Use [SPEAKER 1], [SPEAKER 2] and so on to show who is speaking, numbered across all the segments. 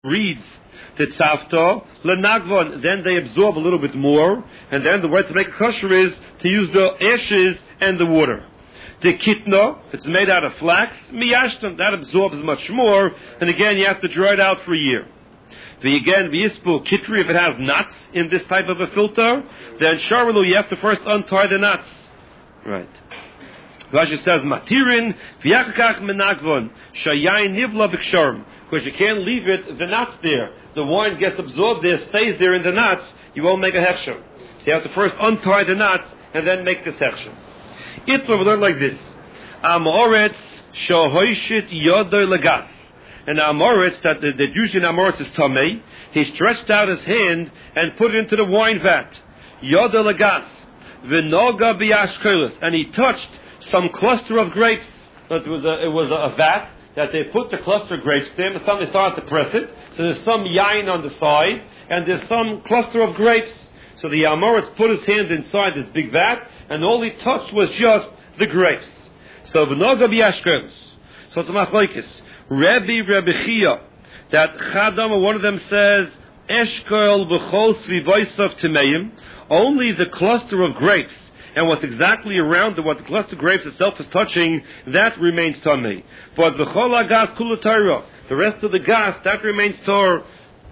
[SPEAKER 1] reeds the tzavta lenagvon, then they absorb a little bit more, and then the way to make a kosher is to use the ashes and the water. The kitna, it's made out of flax, miyashtan, that absorbs much more, and again you have to dry it out for a year. Again, v'yispu kitri, if it has nuts in this type of a filter, then sharelu, you have to first untie the nuts. Right. Rashi says, matirin v'yachakach menagvon, shayayin nivla b'ksharm, because you can't leave it, the nuts there. The wine gets absorbed there, stays there in the nuts, you won't make a hechsher. So you have to first untie the nuts, and then make the hechsher. It will learn like this. Amoretz shohoishit yodoy lagas. And Amoretz, that usually Amoretz is tamei, he stretched out his hand and put it into the wine vat. Yodoy lagas. V'noga b'yashkelis. And he touched some cluster of grapes. So it was a vat that they put the cluster of grapes there, and they started to press it. So there's some yain on the side, and there's some cluster of grapes. So the Amoritz put his hand inside this big vat, and all he touched was just the grapes. So v'noga b'yashkelis. So it's a machlokes. Rabbi Chia, that Chadam, one of them says, Eshkel b'chol svivoisav timeim, only the cluster of grapes, and what's exactly around what the cluster of grapes itself is touching, that remains tamei. But b'chol agas kula Torah, the rest of the gas, that remains Torah.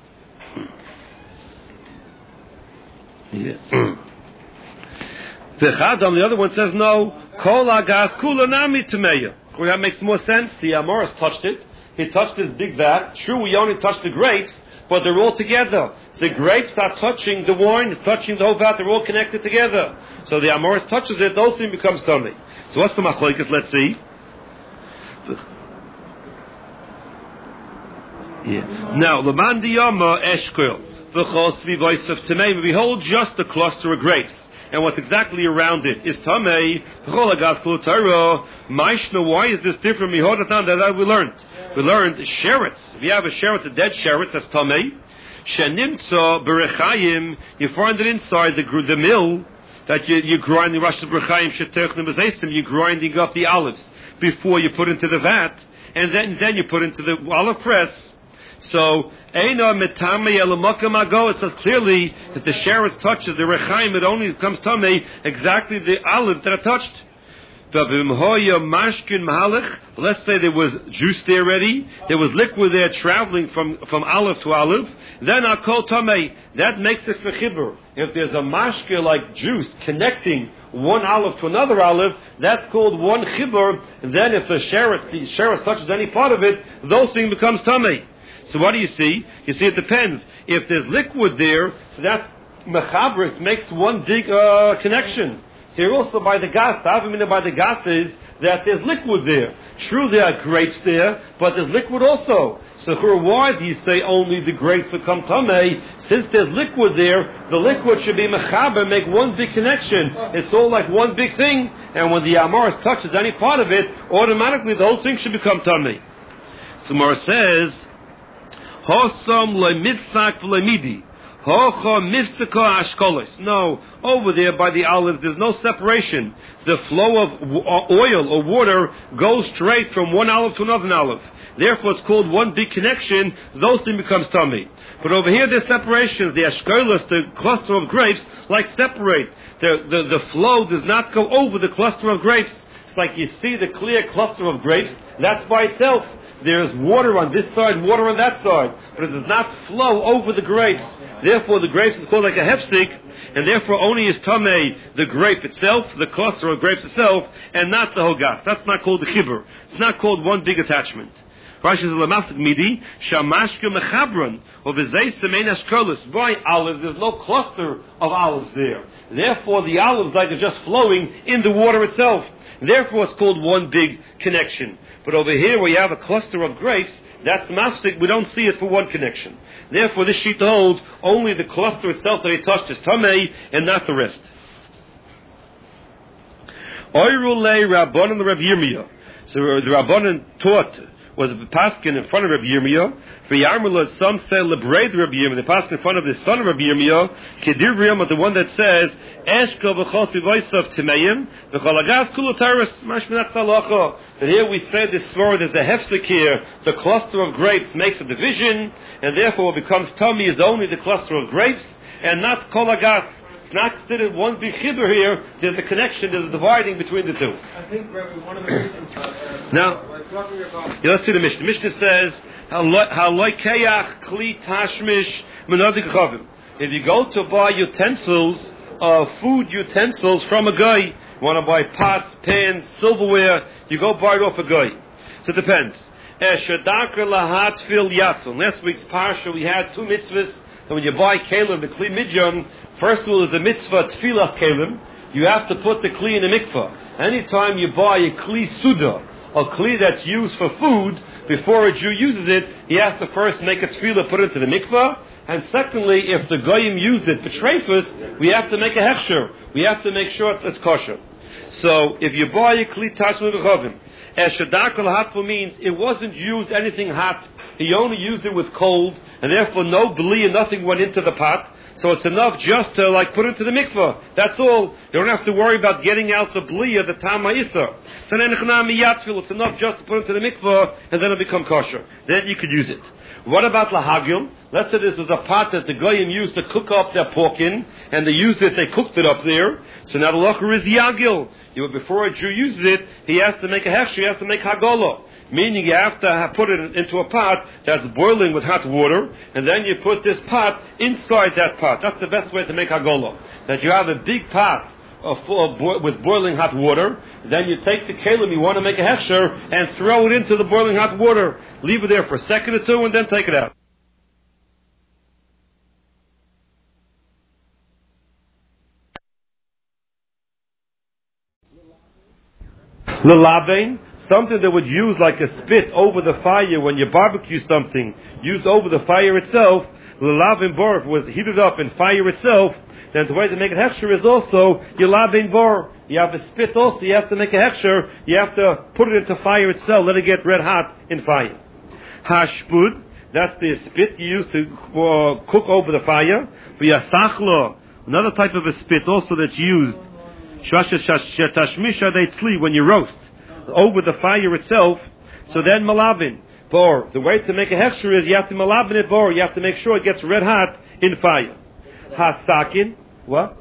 [SPEAKER 1] The Chadam, the other one says, no, kol agas kula nami timeya. That makes more sense. The Amoris touched it. He touched this big vat. True, we only touched the grapes, but they're all together. The grapes are touching the wine, it's touching the whole vat, they're all connected together. So the Amoris touches it, those things becomes tummy. So what's the machlokes? Let's see. Yeah. Now, Laman diyama eshkel v'chol svivoisav tamei. Behold, just the cluster of grapes, and what's exactly around it is tamei. V'chol agas kol Torah. Maishna, why is this different? Mihodatan, that we learned. We learned sheretz. If you have a sheretz, a dead sheretz, that's tamei. Shenimtza berechayim, you find it inside the mill that you grind the Rashi berechayim shetechnim b'zeisim. You're grinding up the olives before you put into the vat, and then you put into the olive press. So eina metame elamakam ago. It says clearly that the sheretz touches the rechaim. It only comes tamei exactly the olive that are touched. Let's say there was juice there already, there was liquid there traveling from olive to olive, then I'll call tamei. That makes it for chibur. If there's a mashke like juice connecting one olive to another olive, that's called one chibur. And then if the sheretz touches any part of it, those things becomes tamei. So what do you see? You see, it depends. If there's liquid there, so that's mechabris, makes one big connection. So you're also by the gas, the avimina by the gas is that there's liquid there. True, there are grapes there, but there's liquid also. So why do you say only the grapes become tamei? Since there's liquid there, the liquid should be mechaber, make one big connection. It's all like one big thing, and when the Amoris touches any part of it, automatically the whole thing should become tamei. So Mara says, Hosam le'mitzak v'le'midi. No, over there by the olive, there's no separation. The flow of oil or water goes straight from one olive to another olive. Therefore, it's called one big connection. Those things becomes tummy. But over here, there's separations. The ashkolos, the cluster of grapes, like separate. The flow does not go over the cluster of grapes. It's like you see the clear cluster of grapes. That's by itself. There's water on this side, water on that side, but it does not flow over the grapes. Therefore, the grapes is called like a hefsik, and therefore only is tamei the grape itself, the cluster of grapes itself, and not the hogas. That's not called the chibur. It's not called one big attachment. Rashi says lemasik midi shamashke mechabron or v'zei semein ashkolos. By olives, there's no cluster of olives there. Therefore, the olives like are just flowing in the water itself. Therefore, it's called one big connection. But over here, where you have a cluster of grapes, that's mafsik. We don't see it for one connection. Therefore, this sheet holds only the cluster itself that he touched is tamei, and not the rest. Oirulei Rabbanan the Rav Yirmiyah. So the Rabbanan taught was paskin in front of Rabbi Yirmiyah. For Yarmullah, some say lebraid Rabbi Yirmiyah. The paskin in front of the son of Rabbi Yirmiyah. Kedir Riyam, the one that says Eshka v'chos v'voisav timeim v'cholagas kulu taris mashminat salacha. That here we say this sword there's a hefsek here. The cluster of grapes makes a division, and therefore what becomes tummy is only the cluster of grapes and not kolagas. It's not considered one big chibur here. There's a connection. There's a dividing between the two.
[SPEAKER 2] I think one of the reasons.
[SPEAKER 1] Now, let's see the Mishnah. The Mishnah says, "Haloikeach kli tashmish menadik chavim." If you go to buy utensils, food utensils from a guy, you want to buy pots, pans, silverware, you go buy it off a guy. So it depends. Last week's parsha we had two mitzvahs. So when you buy kelim, the kli midyan, first of all is a mitzvah tfilas kelim. You have to put the kli in the mikvah. Anytime you buy a kli suda, a kli that's used for food, before a Jew uses it, he has to first make a tefillah, put it into the mikvah. And secondly, if the goyim used it for treifus, we have to make a hechsher. We have to make sure it's kosher. So if you buy a kli tashmi b'chavim, Eshadakal hatfu means it wasn't used anything hot. He only used it with cold, and therefore no bli and nothing went into the pot. So it's enough just to put it into the mikvah. That's all. You don't have to worry about getting out the bli or the tam ha'isa. So then it's enough just to put it into the mikvah, and then it'll become kosher. Then you could use it. What about lahagil? Let's say this was a pot that the goyim used to cook up their pork in, and they used it, they cooked it up there. So now the locher is yagil. Before a Jew uses it, he has to make a hechsher, he has to make hagala. Meaning you have to put it into a pot that's boiling with hot water, and then you put this pot inside that pot. That's the best way to make hagala. That you have a big pot with boiling hot water, then you take the kelim you want to make a hechsher and throw it into the boiling hot water. Leave it there for a second or two and then take it out. Lelabein, something that would use like a spit over the fire when you barbecue something, used over the fire itself. Lelabein bor was heated up in fire itself. Then the way to make it hechsher is also yelabein bor. You have a spit also. You have to make a hechsher. You have to put it into fire itself. Let it get red hot in fire. Hashpud, that's the spit you use to cook over the fire. V'yasachlo, another type of a spit also that's used. When you roast over the fire itself, so then malabin bor. The way to make a hechsher is you have to malabin it bor. You have to make sure it gets red hot in fire. Hasakin, what?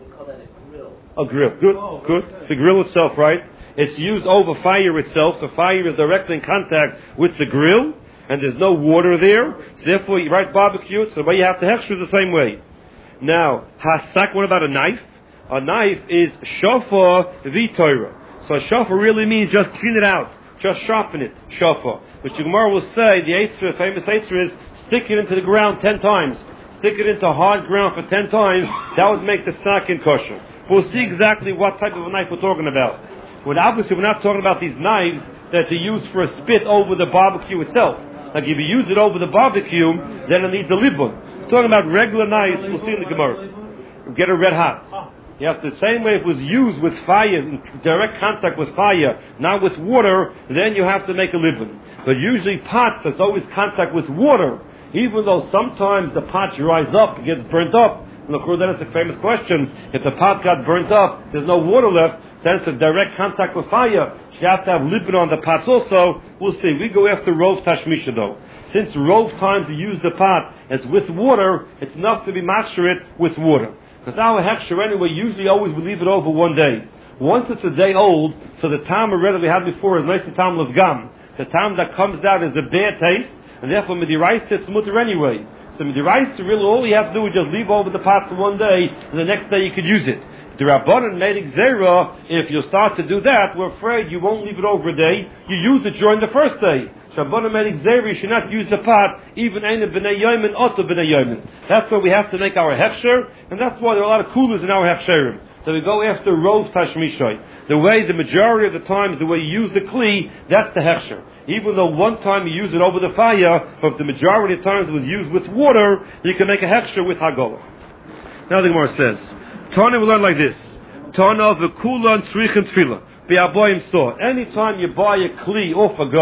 [SPEAKER 1] A grill. Good, good. The grill itself, right? It's used over fire itself. The fire is directly in contact with the grill, and there's no water there. So therefore, you barbecue it. So the way you have to hechsher is the same way. Now, hasak. What about a knife? A knife is shofar v'torah. So shofar really means just clean it out, just sharpen it, shofar. Which the Gemara will say, the famous eitzah is stick it into the ground 10 times. Stick it into hard ground for 10 times. That would make the sakin kosher. We'll see exactly what type of a knife we're talking about. Obviously, we're not talking about these knives that they use for a spit over the barbecue itself. Like if you use it over the barbecue, then it needs a libun. We're talking about regular knives. We'll see in the Gemara. Get it red hot. You have to, the same way it was used with fire, in direct contact with fire, not with water, then you have to make a libun. But usually pots, there's always contact with water, even though sometimes the pot dries up, it gets burnt up. And of course then it's a famous question, if the pot got burnt up, there's no water left, then it's a direct contact with fire. You have to have libun on the pots also. We'll see. We go after rov tashmisha though. Since rov times to use the pot as with water, it's enough to be masher it with water. Because our hechsher anyway, usually always we leave it over one day. Once it's a day old, so the time already we had before is nice and tam gam. The time that comes out is a bad taste, and therefore midiraisa it's mutter anyway. So midiraisa really all you have to do is just leave over the pot for one day, and the next day you could use it. The Rabbanan made Xera, if you start to do that, we're afraid you won't leave it over a day, you use it during the first day. Rabbanan made Xera, you should not use the pot, even Ein B'nei Yomin, Oto B'nei Yomin. That's why we have to make our hechsher, and that's why there are a lot of coolers in our hechsherim. So we go after rov tashmishay. The way, the majority of the times, the way you use the kli, that's the hechsher. Even though one time you use it over the fire, but the majority of times it was used with water, you can make a hechsher with hagolah. Now the Gemara says, Tana will learn like this. Tana v'kulan tzrichin tefillah. Anytime you buy a kli off a guy,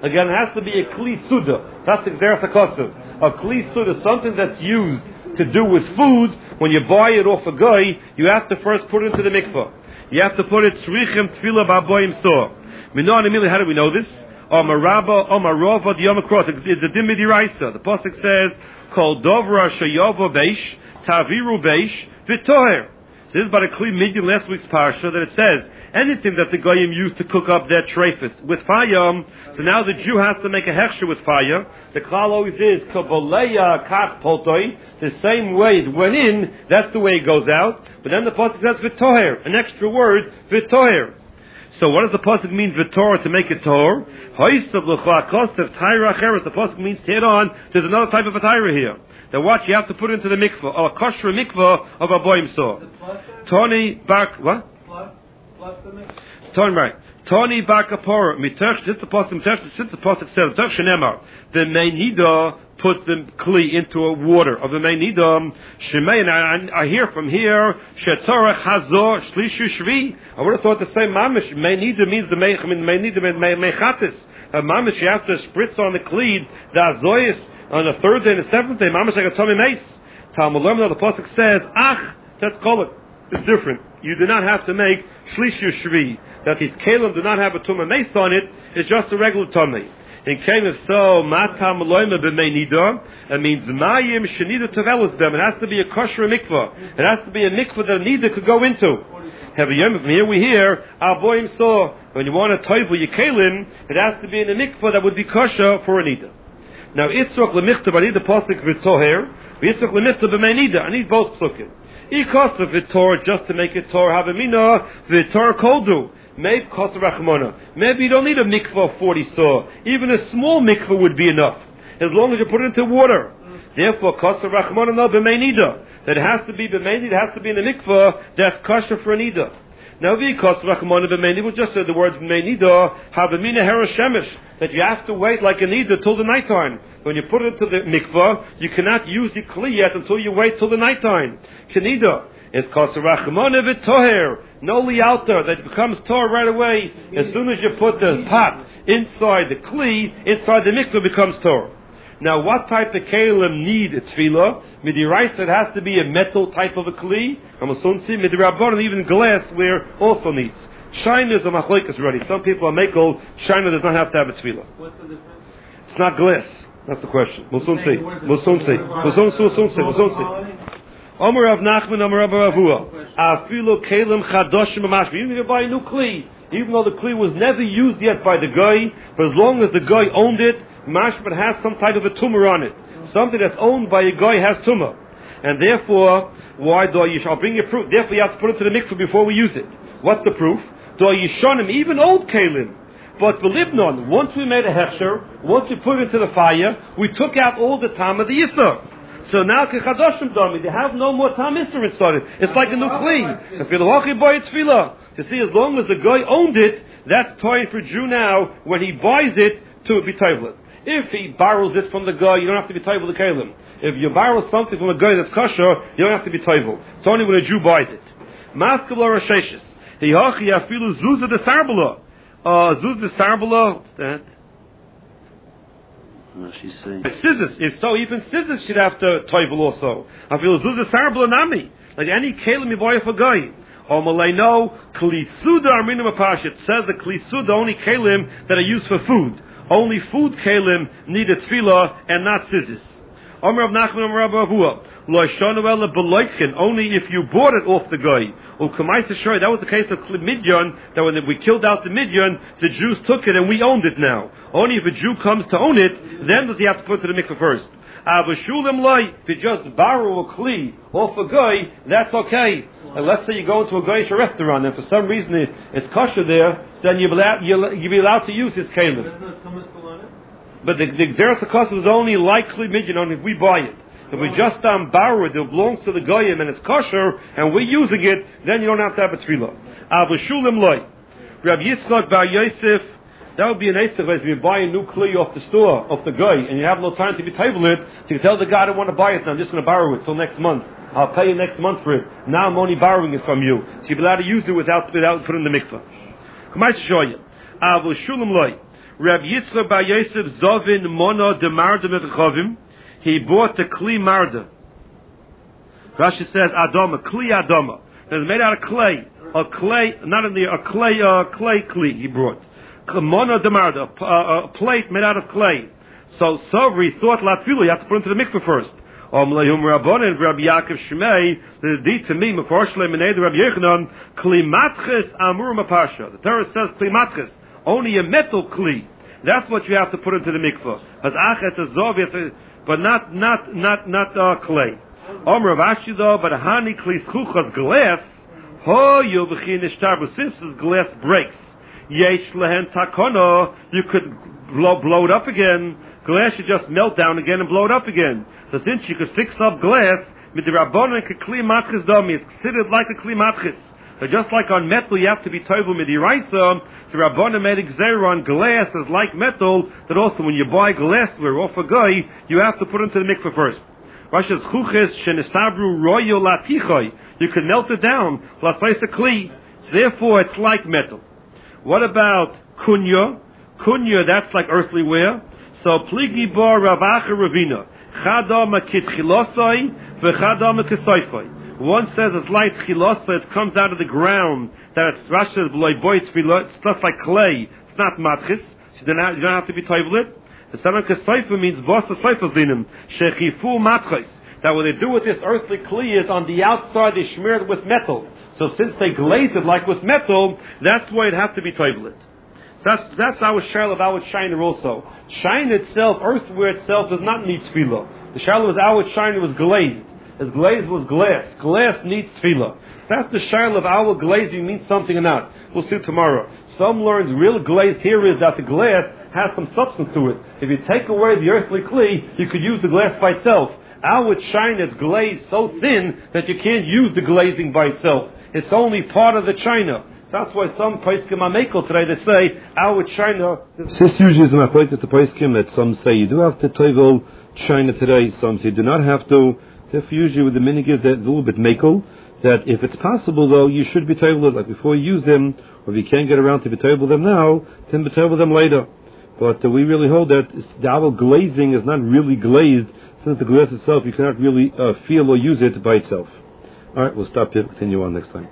[SPEAKER 1] Again, it has to be a kli suda. That's the Gzeras HaKosuv. A kli suda, something that's used to do with food. When you buy it off a guy, you have to first put it into the mikvah. You have to put it tzrichem tefillah ba'boim sor. How do we know this? Omar Rabba, Omar Rova, the Yom Krot. It's a din midiraisa. The pasuk says, "Kol dovra sheyavo beish, taviru beish, v'toher." So this is about a clean midyan last week's parsha that it says anything that the goyim used to cook up their treifus with fire. So now the Jew has to make a hechsher with fire. The klal always is kabaleya kach poltoi. The same way it went in, that's the way it goes out. But then the pasuk says v'toher, an extra word v'toher. So what does the pasuk mean v'tor to make it tor? The pasuk means to hit on. There's another type of a tyra here. That what you have to put into the mikvah, or a kosher mikvah of a boim saw. Tony bak what? Plus the mikvah. Tony right. Tony bak apor miterch. This the pasuk. Since the pasuk says miterch shenemar, the meinida put the kli into a water of the meinida. Shemei, and I hear from here shetzorach hazor shlishu shvi. I would have thought the same mamish. Meinida means the meinida mechatis. Mamish, you have to spritz on the kli the azoyis. On the third day and the seventh day, mamash like a tummy mace. Talmud Lemna, the pasuk says, "Ach, that's call it." It's different. You do not have to make shlishu shvi. That these kalim do not have a tummy mace on it. It's just a regular tummy. In came if so, matam loyma b'meinida. It means mayim shenida tevelos them. It has to be a kosher mikvah. It has to be a mikvah that a nida could go into. From here we hear our boyim saw when you want to toivel your kalim, it has to be in a mikvah that would be kosher for a nida. Now, Yitzchak lemichtav, I need the pasuk v'toher. Yitzchak lemichtav b'meinida. I need both psukim. Ikosav v'tor, just to make it tor. Havamina v'tor koldu. Maybe kosav rachmona. Maybe you don't need a mikvah of 40 saw. Even a small mikvah would be enough, as long as you put it into water. Therefore, kosav rachmona no b'meinida. That it has to be b'meinida. It has to be in a mikvah that's kosher for a nida. Now, because we'll just say the words "meinida" have a mina herashemish that you have to wait like a nida till the nighttime. When you put it into the mikvah, you cannot use the kli yet until you wait till the nighttime. Kenida is kasarachmona v'toher, no lialter that becomes tor right away as soon as you put the pot inside the kli, inside the mikvah becomes tor. Now, what type of kalim need a tefillah? Midiraisa, it has to be a metal type of a kli. Midirabbanan, even glassware also needs. China is a machlokes already. Some people are makel. China does not have to have a tefillah. What's the difference? It's not glass. That's the question. We'll soon see. We'll soon see. Omer Rav Nachman, Omer Rav Avua. Afilu kalim chadoshim amashvi. Even if you buy a new kli, even though the kli was never used yet by the guy, but as long as the guy owned it, mashmat has some type of a tumor on it. Something that's owned by a guy has tumor. And therefore, I'll bring you proof. Therefore, you have to put it to the mikveh before we use it. What's the proof? Do yishonim, even old kalim. But the libnon, once we made a hechsher, once we put it into the fire, we took out all the time of the yisr. So now, kechadoshim dami, they have no more tam yisr inside it. It's like a new kli. If you're the wachi boy, it's tefillah. You see, as long as the guy owned it, that's toy for Jew now, when he buys it, to be toilet. If he borrows it from the guy, you don't have to be toivel the kalim. If you borrow something from a guy that's kosher, you don't have to be toivel. It's only when a Jew buys it. Maskal or Rasheshis. Hihachi afilu zuzah de sarbala. Zuzah de sarbala, what's that?
[SPEAKER 2] What she's saying?
[SPEAKER 1] Scissors. If so, even scissors should have to toivel also. Afilu zuzah de sarbala nami. Like any kalim you buy for a guy. No, klisuda arminum apash. It says the klisuda only kalim that are used for food. Only food kalim need a tefillah and not scissors. Omer of Nachman, Omer of Avua. Only if you bought it off the guy. That was the case of Midyan, that when we killed out the Midyan, the Jews took it and we owned it now. Only if a Jew comes to own it, then does he have to put it to the mikveh first. If you just borrow a kli off a guy, that's okay. And let's say you go into a guy's restaurant and for some reason it's kosher there, then you'll be allowed to use his kalim. But the Gzeras HaKosuv is only like kli midyan, only if we buy it. If we just borrow it, it belongs to the goyim and it's kosher, and we're using it, then you don't have to have a tefillah. Rabbi Yitzchak Bar Yosef, that would be an eisach as you buy a new kli off the store, off the guy, and you have no time to be table it, so you tell the guy I don't want to buy it now, I'm just going to borrow it till next month. I'll pay you next month for it. Now I'm only borrowing it from you. So you'll be allowed to use it without putting in the mikvah. Come on, to show you. Reb Yitzchak bar Yosef Zovin Mono de Marda Mechavim. He bought the Kli Marda. Rashi says Adama, Kli Adama. It's made out of clay. A clay, not in the clay Kli he brought. Mono de Marda, a plate made out of clay. So Sovri thought Latfilu, you have to put into the mikveh first. Omlayum Rabbanan, Rabbi Yaakov Shmei, the deed to me, Meforshle Menei, Rabbi Yechanan, Kli Matches Amur Mapasha. The Torah says Kli Matches, only a metal Kli. That's what you have to put into the mikveh. As Achet is Zov, but not clay. Omer Rashi though, but Hani Kli Schuchas glass, Ho Yubchin Ishtar since glass breaks. Yesh Lehen Takono, you could blow it up again. Glass should just melt down again and blow it up again. So since you could fix up glass, with the Rabbanan Kli Matches Domi, it's considered like a Kli Matches. So just like on metal you have to be toivel midiraisa, the Rabbanan made Gzeira on glass as like metal, that also when you buy glassware off a guy, you have to put it into the mikveh first. Rasha's chuches shenestabru royo latichoy. You can melt it down, lasaysa kli. So therefore it's like metal. What about kunya? Kunya, that's like earthly ware. So pligi bar ravacha ravina. Chadama kitchilosai v'chadama kisoifai. One says it's like chilosa, it comes out of the ground. That it's Rasha's loiboy tefillah. It's just like clay. It's not matchis. So you don't have to be toivel it. The Sanam Kesaifa means Vosa Saifas Dinim, Shechifu Matchis. That what they do with this earthly kli is on the outside they smear it with metal. So since they glaze it like with metal, that's why it has to be toivelet. That's our shayla of our shiner also. Shine itself, earthware itself, does not need tefillah. The shayla was our shiner was glazed. As glaze was glass. Glass needs tefillah. That's the shayla of our glazing means something or not. We'll see tomorrow. Some learns real glazed here is that the glass has some substance to it. If you take away the earthly kli, you could use the glass by itself. Our china is glazed so thin that you can't use the glazing by itself. It's only part of the china. That's why some Paiskim Amekel today, they say, our china...
[SPEAKER 2] This usually is a machlokes at the Paiskim, that some say you do have to toivel china today, some say you do not have to. Therefore usually with the minig is that a little bit mekel, that if it's possible though, you should be toivel like before you use them, or if you can't get around to be toivel them now, then be toivel them later. But we really hold that the our glazing is not really glazed, since the glass itself you cannot really feel or use it by itself. All right, we'll stop here. Continue on next time.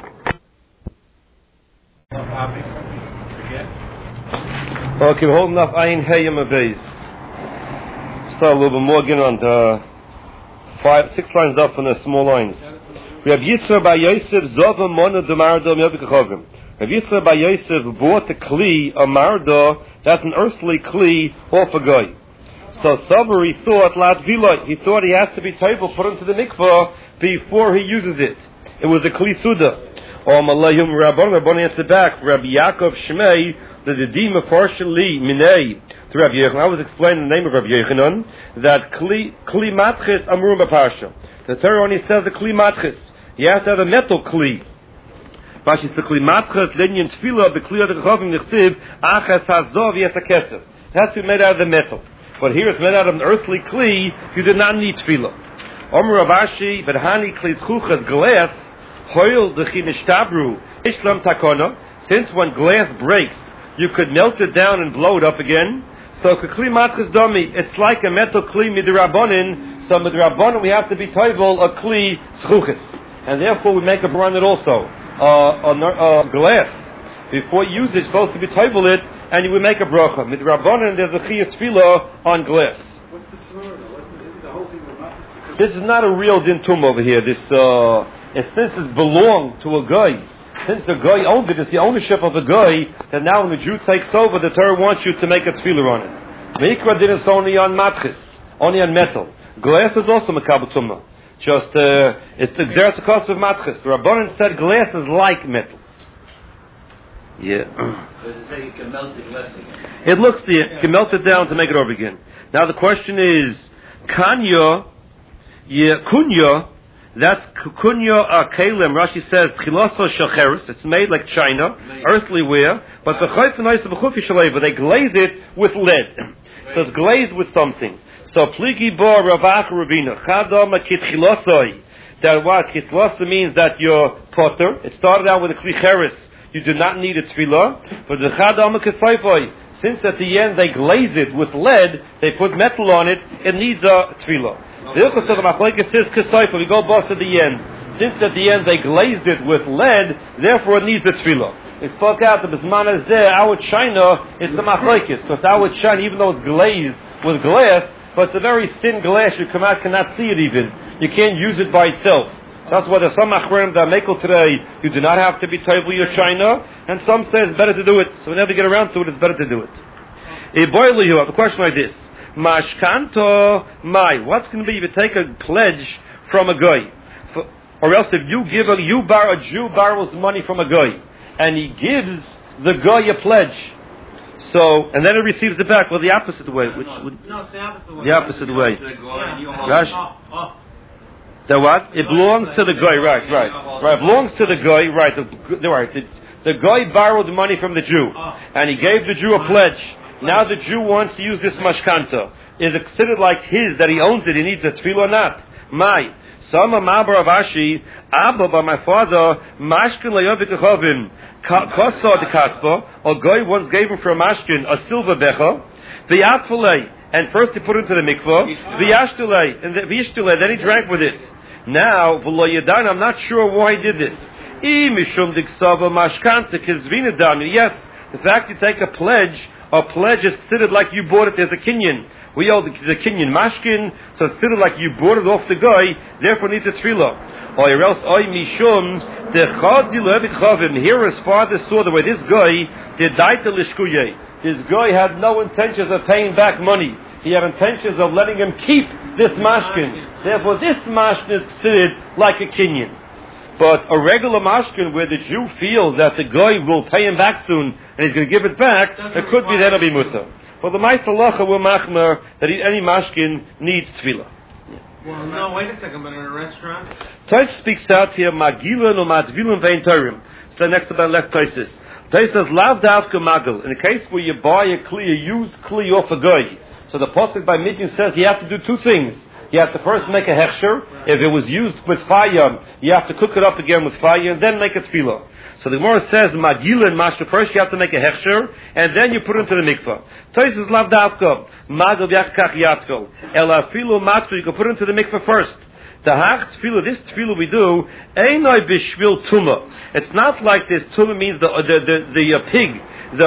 [SPEAKER 1] Okay, we're holding up Ayin Hayim Abayz. Start a little bit more again on the 6 lines up on the small lines. We have Yitzhak by Yosef Zova Mona de Mardo Miyabikachovim. Rav Yitzchak bar Yosef bought a kli, a marda, that's an earthly kli, off a guy. So Sabri thought, Latvilot, he thought he has to be toivel, put into the mikvah before he uses it. It was a kli suda. Malayum Rabban answered back, Rabbi Yaakov Shmei, the Dima Farshali Minei, to Rabbi Yechanan. I was explaining the name of Rabbi Yechanan, that kli matchis amurim b'parsha. The Torah only says the kli matchis. You have to have a metal kli. Rashi says kli matchas linyan tefillah b'kli adachavim nechsiv achas hazov yes hakesef. It has to be made out of the metal. But here it's made out of an earthly kli. You do not need tefillah. Omer Ravashi v'hani kli zchuchas glass hoil d'chinishtabru ishlam takona. Since when glass breaks, you could melt it down and blow it up again. So kli matchas domi. It's like a metal kli midrabanin. So midrabanin we have to be toivel a kli zchuchas, and therefore we make a branded also. Glass. Before you use it, it's supposed to be toivel it, and you will make a bracha. Midrabanan, there's a chiyah tefillah on glass.
[SPEAKER 3] What's the scenario? Isn't the whole thing about
[SPEAKER 1] this is not a real dintum over here. This, since it belonged to a guy, since the guy owned it, it's the ownership of the guy, that now when the Jew takes over, the Torah wants you to make a tefillah on it. Mikra did it only on matchis, only on metal. Glass is also makabel tumah. Just, it's the Xeris cost of matchis. The Rabbanan said glass is like metal. Yeah.
[SPEAKER 3] So you can melt the glass again.
[SPEAKER 1] It looks, you can melt it down to make it over again. Now the question is, kunya, that's kunya kalim. Rashi says, chiloso shacheris, it's made like china, earthly ware, but the they glaze it with lead. So it's glazed with something. So pligi bar ravach rabina chadama kitchilosoi. That what kitchilosa means that you're potter. It started out with a klicheris. You do not need a tefillah. But the chadama kesayfoi. since at the end they glaze it with lead, they put metal on it, it needs a tefillah. The Ilchos of the Machlokes says Kesayfa, we go boss at the end. Since at the end they glazed it with lead, therefore it needs a tefillah. He spoke out the Bisman Azeh, our china, it's a Machlokes, because our china, even though it's glazed with glass, but it's a very thin glass, you cannot see it even. You can't use it by itself. So that's why there's some Achronim that make it today, you do not have to be toivel your china, and some say it's better to do it. So whenever you get around to it, it's better to do it. A boiler, you have a question like this. Mashkanto mai. What's going to be if you take a pledge from a guy? Or else if you give a Jew borrows money from a guy, and he gives the guy a pledge. So, and then he receives it back. Well, the opposite way.
[SPEAKER 4] No, it's the opposite way.
[SPEAKER 1] The opposite way.
[SPEAKER 4] Gosh.
[SPEAKER 1] The what? It belongs to the guy, right. It belongs to the guy, right. The guy borrowed money from the Jew, and he gave the Jew a pledge. Now the Jew wants to use this mashkanta. Is it considered like his, that he owns it, he needs a tefillah or not? My. Sama Mabar of Ashi, Abba by my father, Mashkin Layovik Achovim, Kosa de Kaspa, or Goy once gave him for a Mashkin, a silver becha, the Atfalei, and first he put it into the mikvah, the Yashtalei, and the Vishtulei, then he drank with it. Now, V'lo Yadan, I'm not sure why he did this. Mishum Diksava Mashkanta Kizvinadan. Yes, the fact you take a pledge is considered like you bought it as a kinyan. We owe the kinyan mashkin, so it's considered like you bought it off the guy, therefore needs a tefillah. Or else, mishum the chavim. Here his father saw the way this guy did daita lishkuye. This guy had no intentions of paying back money. He had intentions of letting him keep this mashkin. Therefore, this mashkin is considered like a kinyan. But a regular mashkin where the Jew feels that the guy will pay him back soon and he's going to give it back, it could be that'll be mutter. For the Ma'aseh Halacha will machmer that any mashkin needs tefillah.
[SPEAKER 4] Well, no, wait a second, but in a restaurant?
[SPEAKER 1] Tais speaks out here, Magilin or Madvilin vein Turim. So next to the left Tais. Tais says, Lav Davka Magil. In the case where you buy a used kli off a guy. So the Pasuk by Midian says you have to do two things. You have to first make a hechsher. If it was used with fire, you have to cook it up again with fire and then make a tefillah. So the Gemara says, Magila and Masha, first you have to make a hechsher and then you put it into the mikvah. Tosis lav davka, Magil yakach yatko. Ela filu matzu, you can put it into the mikvah first. The hach tefillah, this tefillah we do, einoi bishvil tuma. It's not like this tuma means the pig,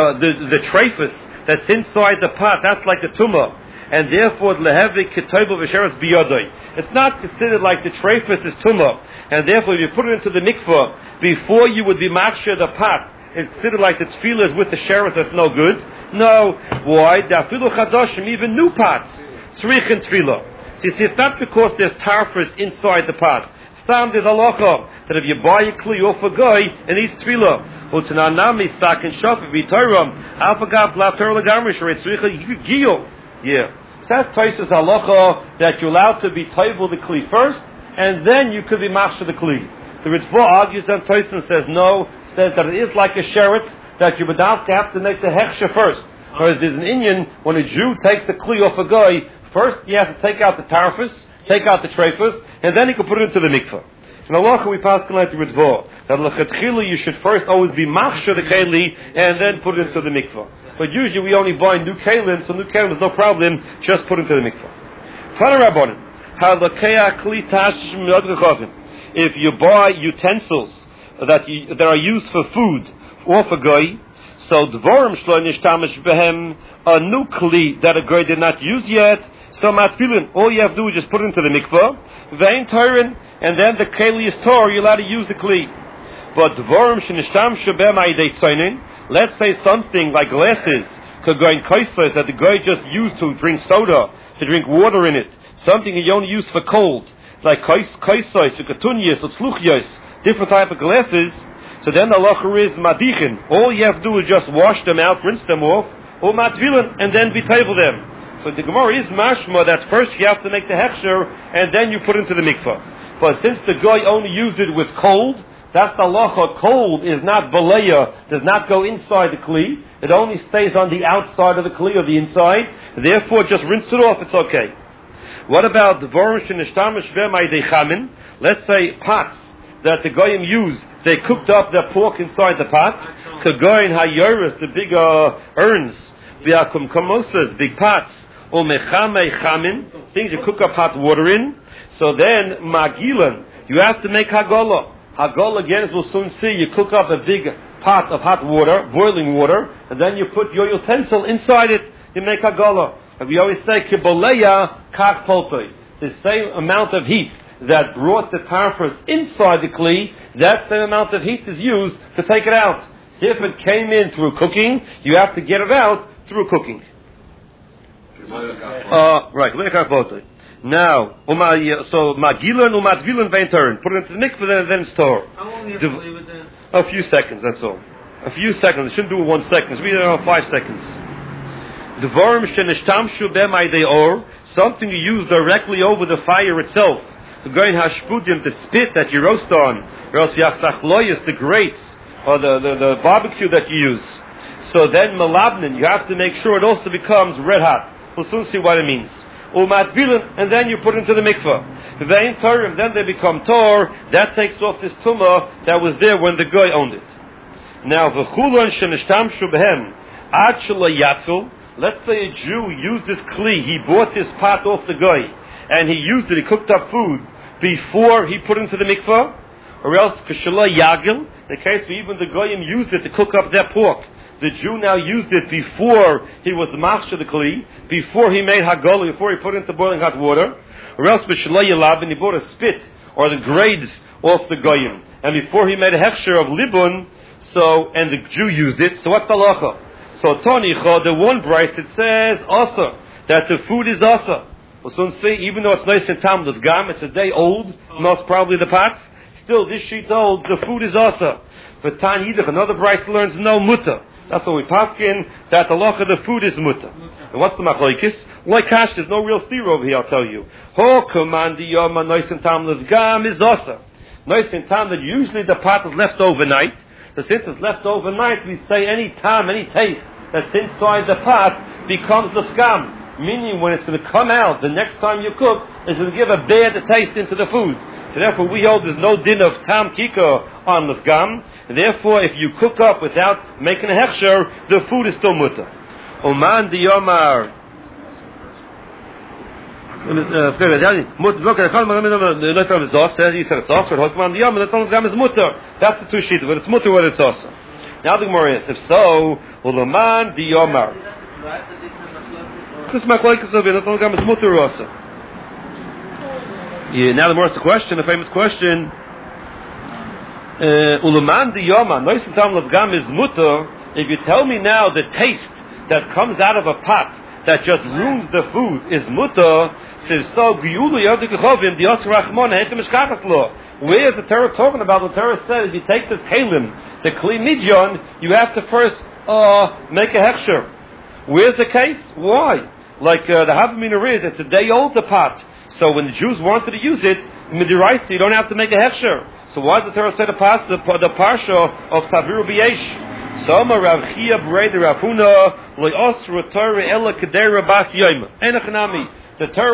[SPEAKER 1] the trephus that's inside the pot, that's like the tuma. And therefore, lehevik ketoibo v'sheres biyodoi. It's not considered like the trephus is tumah, and therefore, if you put it into the mikvah before you would be maksha the pot, it's considered like the tefillah is with the sheres that's no good. No, why? The afilu chadoshim, even new pots, tzrichin tefillah. So you see, it's not because there's tarfus inside the pot. Stam there's halacha that if you buy a kli off a guy, it needs tefillah. Utananami sakin shofet v'toram alpagav lav torah legamri shrei tzricha giyol. Yeah. So that's Taisus halacha that you're allowed to be toivel the kli first, and then you could be machshir the kli. The Ritzvah argues and Taisus and says no, says that it is like a sheretz, that you would have to make the hechsher first. Whereas there's an Inyan, when a Jew takes the kli off a guy, first he has to take out the tarfus, take out the trephus, and then he can put it into the mikvah. In halacha we pass like the Ritzvah, that l'chatchila you should first always be machshir the keli, and then put it into the mikvah. But usually we only buy new kalim, so new kalim is no problem, just put into the mikvah. If you buy utensils that are used for food off a guy, so dvorim shlo nishtamish behem, a new kli that a guy did not use yet, so matfilin, all you have to do is just put it into the mikvah, vein tyrin, and then the keli is tor, you're allowed to use the kli. But dvorim shenishtam behem aidei tzainin, let's say something like glasses could go in kaisers that the guy just used to drink soda, to drink water in it. Something he only used for cold, like kaisers, katunyas, or tzluchias, different type of glasses. So then the halacha is madichin. All you have to do is just wash them out, rinse them off, or matvilin, and then be table them. So the Gemara is mashma that first you have to make the hechsher, and then you put into the mikvah. But since the guy only used it with cold, that's the halacha. Cold is not baleya, does not go inside the kli. It only stays on the outside of the kli or the inside. Therefore, just rinse it off. It's okay. What about the vorish and ishtamish v'may dechamin? Let's say pots that the goyim use. They cooked up their pork inside the pot. Kagoyin hayoris, the big urns Biakum kamosas, big pots. Umechame chamin, things you cook up hot water in. So then, magilan, you have to make hagolah. Hagolah, again, as we'll soon see, you cook up a big pot of hot water, boiling water, and then you put your utensil inside it, you make hagolah. And we always say, kiboleya kach poltoi. The same amount of heat that brought the tarfas inside the kli, that same amount of heat is used to take it out. See, if it came in through cooking, you have to get it out through cooking. Right, now, so magilan umatvilan vein turn. Put it into the mikveh, then store.
[SPEAKER 4] How long do you have to leave it there?
[SPEAKER 1] A few seconds, that's all. A few seconds. It shouldn't do it 1 second. It should be 5 seconds. Dvorim shenishtamshu b'maydei or, something you use directly over the fire itself. The goyin hashpudim, the spit that you roast on, or else yachsachloyas, the grates, or the barbecue that you use. So then malabnin, you have to make sure it also becomes red hot. We'll soon see what it means. Umatvilan, and then you put it into the mikveh. Vein Torah, then they become tor. That takes off this tumah that was there when the guy owned it. Now, v'chulon shenishtamshu behem ad shelo yatzul. Let's say a Jew used this kli. He bought this pot off the guy, and he used it. He cooked up food before he put it into the mikveh, or else k'shelo yagil. In the case where even the goyim used it to cook up their pork. The Jew now used it before he was machshir the kli, before he made hagolah, before he put it into boiling hot water, or else b'shelo yelab, and he bought a spit or the grades off the goyim, and before he made a hechsher of libun, so and the Jew used it. So what's the halacha? So tonicha, the one brice it says asa, that the food is asa. We'll soon see, even though it's nice and tam gam, it's a day old, most probably the pots. Still, this sheet holds the food is asa. But Tan Yidach, another brice learns no muta. That's what we paskin, that the halacha the food is muta. And what's the machlokes? Like cash, there's no real steer over here, I'll tell you. Ho commandi yoma nois and tam gam is asa. Nois and tam that usually the pot is left overnight. So since it's left overnight, we say any time, any taste that's inside the pot becomes the skam. Meaning when it's going to come out the next time you cook, it's going to give a bad taste into the food. So therefore we hold there's no din of tam kika on the skam. Therefore if you cook up without making a hechsher, the food is still muta. Oman di yomar. That's the two sheets, but it's mutter what it's also. Now the Gemara is, if so, ulaman di yomar. This is my question, so that's all is mutter also. Now the Gemara asks the question, the famous question. Ulaman di yomar, nois and tam gam is mutter. If you tell me now the taste that comes out of a pot that just ruins the food is mutter. Says so. Where is the Torah talking about? The Torah said if you take this kalim, the kli midyon, you have to first make a hechsher. Where's the case? Why? Like the Havamina is, it's a day old the pot. So when the Jews wanted to use it, midiraisa, you don't have to make a hechsher. So why does the Torah say the parsha of Taviru B'yesh? Soma Rav Chia Brei the Rafuna Lo Osra Torah Ela Kedera Bas Yom Enochanami. The Torah